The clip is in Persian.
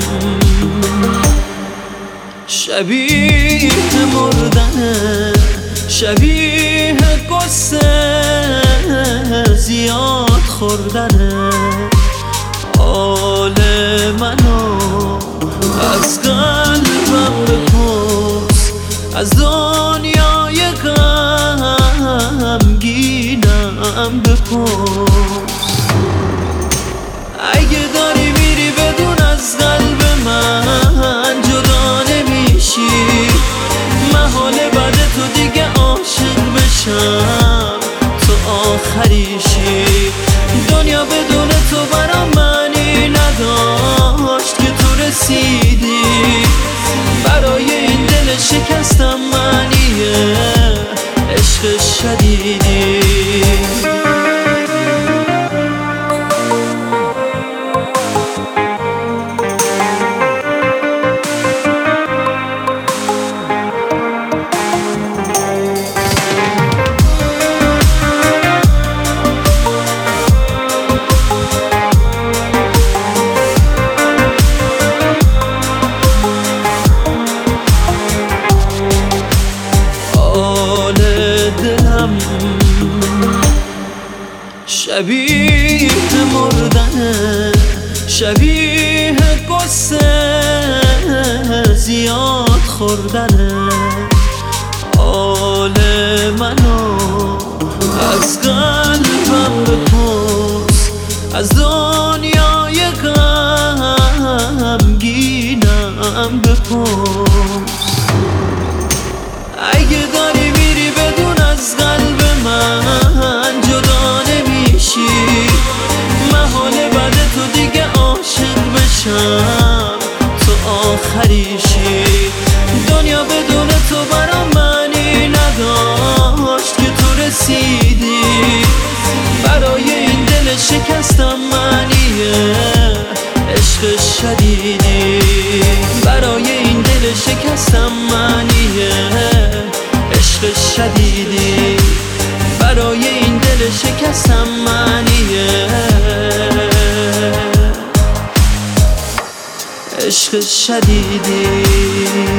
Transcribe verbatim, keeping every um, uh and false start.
شبیه مردنه، شبیه قصه زیاد خوردنه. حال منو از قلبم بپرس، از دنیای غمگینم بپرس. اگه داری میری بدون از قلب من جدا نمیشی، محال بعد تو دیگه عاشق بشم تو آخریشی. دنیا بدون تو برام معنی نداشت که تو رسیدی، برای این دل شکستم معنیه عشق شدیدی. شبیه مردنه، شبیه قصه زیاد خوردنه. حال منو از قلبم بپرس، از دنیای غمگینم بپرس. اگه داری میری بدون از قلب من جدا نمیشی، محال بعد تو دیگه عاشق بشم تو آخریشی. دنیا بدون تو برام معنی نداشت که تو رسیدی، برای این دل شکستم معنیه عشق شدیدی. برای این دل شکستم معنیه عشق شدیدی. برای این دل شکستم معنیه عشق شدیدی.